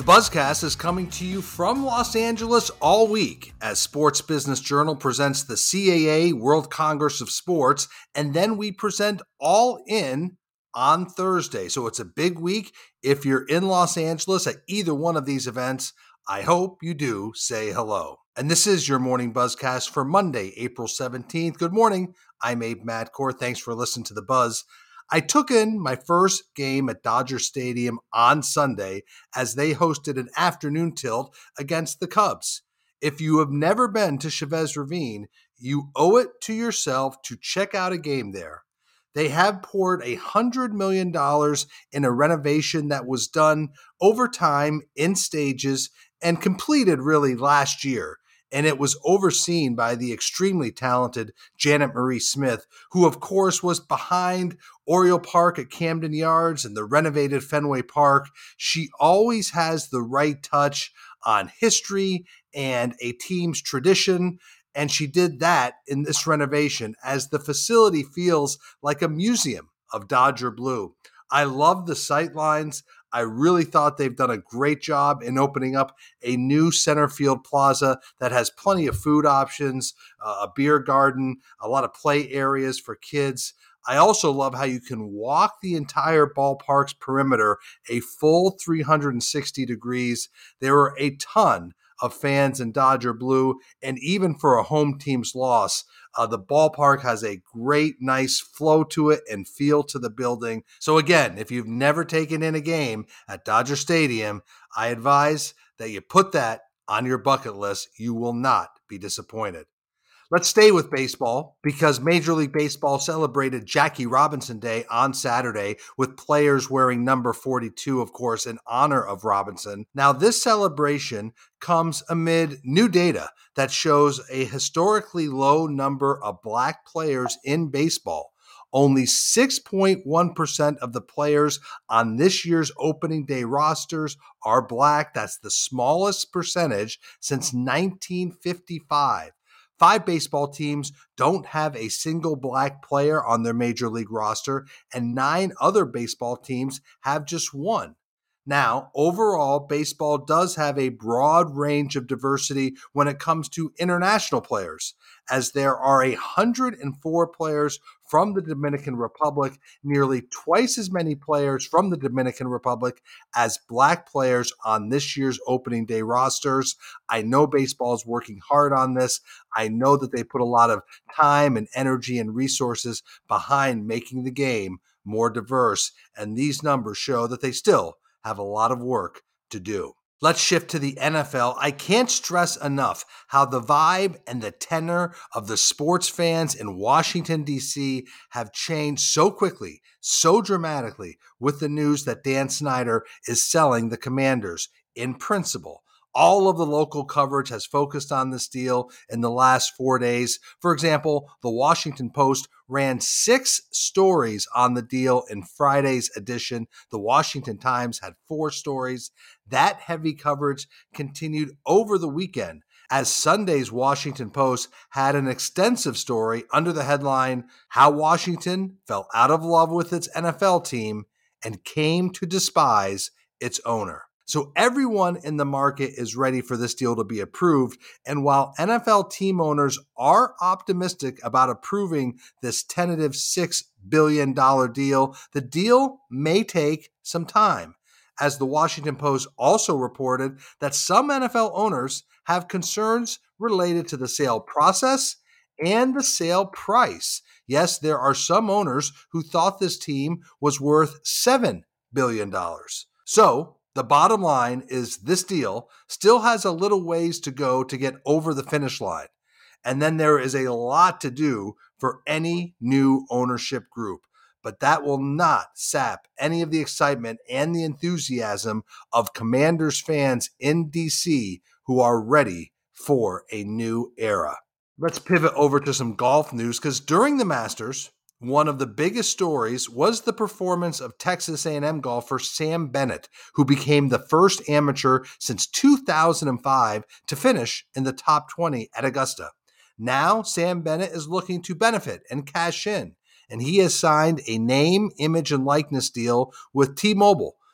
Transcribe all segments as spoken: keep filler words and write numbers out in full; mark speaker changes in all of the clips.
Speaker 1: The Buzzcast is coming to you from Los Angeles all week as Sports Business Journal presents the C A A World Congress of Sports, and then we present All In on Thursday. So it's a big week. If you're in Los Angeles at either one of these events, I hope you do say hello. And this is your morning Buzzcast for Monday, April seventeenth. Good morning. I'm Abe Madkour. Thanks for listening to The Buzz. I took in my first game at Dodger Stadium on Sunday as they hosted an afternoon tilt against the Cubs. If you have never been to Chavez Ravine, you owe it to yourself to check out a game there. They have poured one hundred million dollars in a renovation that was done over time in stages and completed really last year. And it was overseen by the extremely talented Janet Marie Smith, who of course was behind Oriole Park at Camden Yards and the renovated Fenway Park. She always has the right touch on history and a team's tradition. And she did that in this renovation as the facility feels like a museum of Dodger blue. I love the sight lines. I really thought they've done a great job in opening up a new center field plaza that has plenty of food options, uh, a beer garden, a lot of play areas for kids. I also love how you can walk the entire ballpark's perimeter a full three hundred sixty degrees. There were a ton of fans in Dodger blue, and even for a home team's loss, uh, the ballpark has a great, nice flow to it and feel to the building. So again, if you've never taken in a game at Dodger Stadium, I advise that you put that on your bucket list. You will not be disappointed. Let's stay with baseball because Major League Baseball celebrated Jackie Robinson Day on Saturday with players wearing number forty-two, of course, in honor of Robinson. Now, this celebration comes amid new data that shows a historically low number of black players in baseball. Only six point one percent of the players on this year's opening day rosters are black. That's the smallest percentage since nineteen fifty-five. Five baseball teams don't have a single black player on their major league roster, and nine other baseball teams have just one. Now, overall, baseball does have a broad range of diversity when it comes to international players, as there are one hundred four players from the Dominican Republic, nearly twice as many players from the Dominican Republic as black players on this year's opening day rosters. I know baseball is working hard on this. I know that they put a lot of time and energy and resources behind making the game more diverse, and these numbers show that they still have a lot of work to do. Let's shift to the N F L. I can't stress enough how the vibe and the tenor of the sports fans in Washington, D C have changed so quickly, so dramatically with the news that Dan Snyder is selling the Commanders. In principle, all of the local coverage has focused on this deal in the last four days. For example, the Washington Post ran six stories on the deal in Friday's edition. The Washington Times had four stories. That heavy coverage continued over the weekend as Sunday's Washington Post had an extensive story under the headline, "How Washington Fell Out of Love with Its N F L Team and Came to Despise Its Owner." So everyone in the market is ready for this deal to be approved. And while N F L team owners are optimistic about approving this tentative six billion dollars deal, the deal may take some time. As the Washington Post also reported that some N F L owners have concerns related to the sale process and the sale price. Yes, there are some owners who thought this team was worth seven billion dollars. So, the bottom line is this deal still has a little ways to go to get over the finish line. And then there is a lot to do for any new ownership group. But that will not sap any of the excitement and the enthusiasm of Commanders fans in D C who are ready for a new era. Let's pivot over to some golf news because during the Masters, one of the biggest stories was the performance of Texas A and M golfer Sam Bennett, who became the first amateur since two thousand five to finish in the top twenty at Augusta. Now, Sam Bennett is looking to benefit and cash in, and he has signed a name, image, and likeness deal with T-Mobile,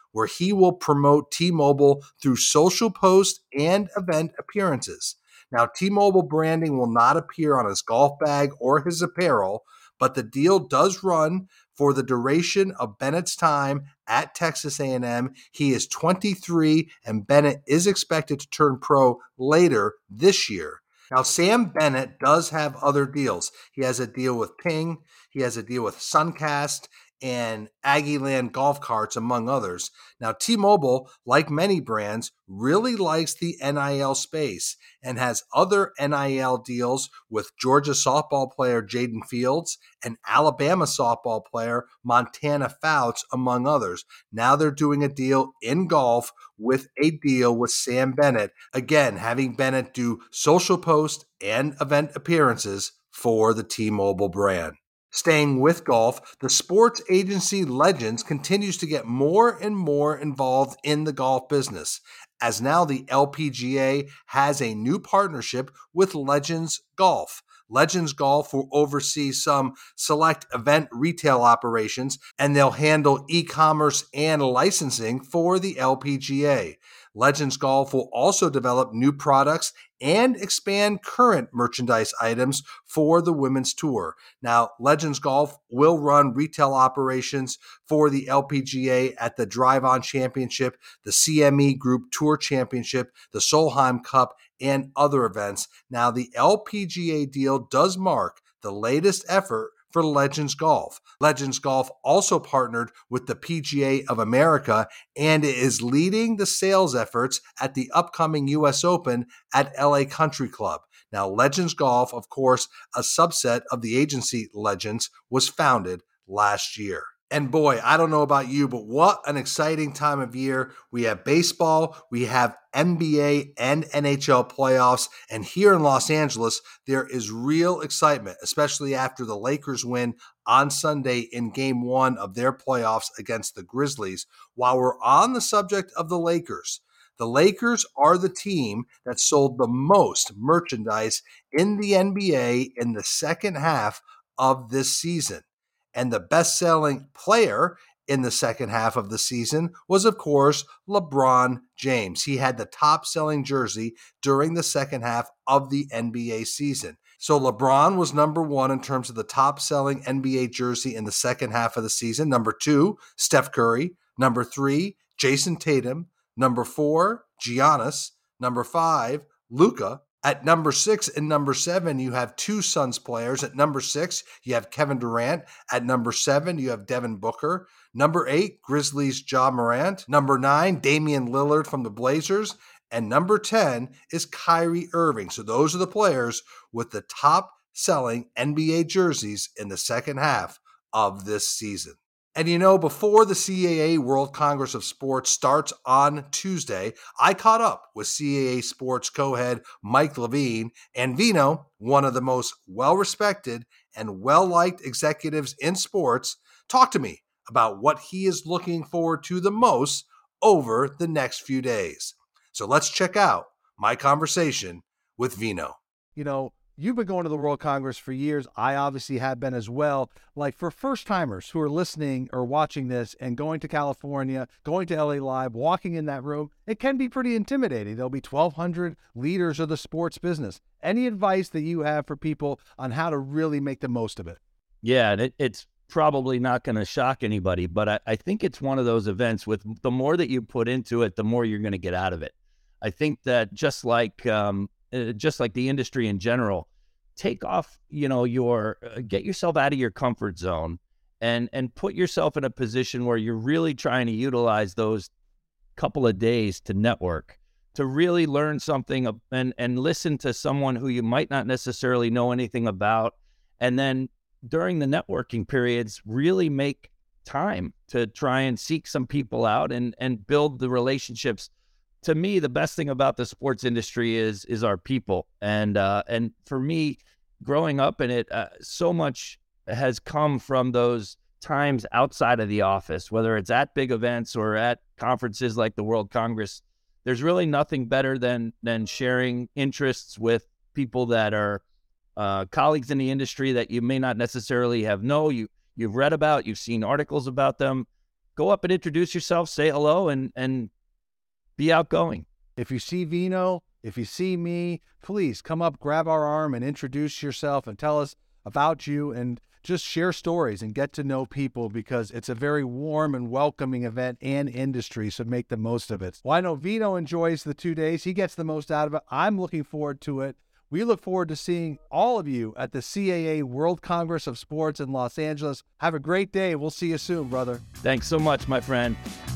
Speaker 1: where he will promote T-Mobile through social posts and event appearances. Now, T-Mobile branding will not appear on his golf bag or his apparel, but the deal does run for the duration of Bennett's time at Texas A and M. He is twenty-three, and Bennett is expected to turn pro later this year. Now, Sam Bennett does have other deals. He has a deal with Ping, he has a deal with Suncast, and Aggieland Golf Carts, among others. Now, T-Mobile, like many brands, really likes the N I L space and has other N I L deals with Georgia softball player Jaden Fields and Alabama softball player Montana Fouts, among others. Now they're doing a deal in golf with a deal with Sam Bennett, again, having Bennett do social posts and event appearances for the T-Mobile brand. Staying with golf, the sports agency Legends continues to get more and more involved in the golf business, as now the L P G A has a new partnership with Legends Golf. Legends Golf will oversee some select event retail operations, and they'll handle e-commerce and licensing for the L P G A. Legends Golf will also develop new products and expand current merchandise items for the women's tour. Now, Legends Golf will run retail operations for the L P G A at the Drive-On Championship, the C M E Group Tour Championship, the Solheim Cup, and other events. Now, the L P G A deal does mark the latest effort for Legends Golf. Legends Golf also partnered with the P G A of America and is leading the sales efforts at the upcoming U S Open at L A Country Club. Now, Legends Golf, of course, a subset of the agency Legends, was founded last year. And boy, I don't know about you, but what an exciting time of year. We have baseball, we have N B A and N H L playoffs, and here in Los Angeles, there is real excitement, especially after the Lakers win on Sunday in game one of their playoffs against the Grizzlies. While we're on the subject of the Lakers, the Lakers are the team that sold the most merchandise in the N B A in the second half of this season. And the best-selling player in the second half of the season was, of course, LeBron James. He had the top-selling jersey during the second half of the N B A season. So LeBron was number one in terms of the top-selling N B A jersey in the second half of the season. Number two, Steph Curry. Number three, Jason Tatum. Number four, Giannis. Number five, Luka. At number six and number seven, you have two Suns players. At number six, you have Kevin Durant. At number seven, you have Devin Booker. Number eight, Grizzlies' Ja Morant. Number nine, Damian Lillard from the Blazers. And number ten is Kyrie Irving. So those are the players with the top-selling N B A jerseys in the second half of this season. And you know, before the C A A World Congress of Sports starts on Tuesday, I caught up with C A A Sports co-head Mike Levine, and Vino, one of the most well-respected and well-liked executives in sports, talked to me about what he is looking forward to the most over the next few days. So let's check out my conversation with Vino.
Speaker 2: You know, you've been going to the World Congress for years. I obviously have been as well. Like, for first-timers who are listening or watching this and going to California, going to L A Live, walking in that room, it can be pretty intimidating. There'll be twelve hundred leaders of the sports business. Any advice that you have for people on how to really make the most of it?
Speaker 3: Yeah, it, it's probably not going to shock anybody, but I, I think it's one of those events with the more that you put into it, the more you're going to get out of it. I think that just like um, uh, just like the industry in general, take off, you know, your uh, get yourself out of your comfort zone and and put yourself in a position where you're really trying to utilize those couple of days to network, to really learn something and and listen to someone who you might not necessarily know anything about, and then during the networking periods, really make time to try and seek some people out and and build the relationships. To me, the best thing about the sports industry is is our people, and uh, and for me, growing up in it, uh, so much has come from those times outside of the office, whether it's at big events or at conferences like the World Congress. There's really nothing better than than sharing interests with people that are uh, colleagues in the industry that you may not necessarily have know you you've read about, you've seen articles about them. go up and introduce yourself, say hello, and and be outgoing.
Speaker 2: If you see Vino, if you see me, please come up, grab our arm, and introduce yourself and tell us about you, and just share stories and get to know people, because it's a very warm and welcoming event and industry, so make the most of it. Well, I know Vino enjoys the two days. He gets the most out of it. I'm looking forward to it. We look forward to seeing all of you at the C A A World Congress of Sports in Los Angeles. Have a great day. We'll see you soon, brother.
Speaker 3: Thanks so much, my friend.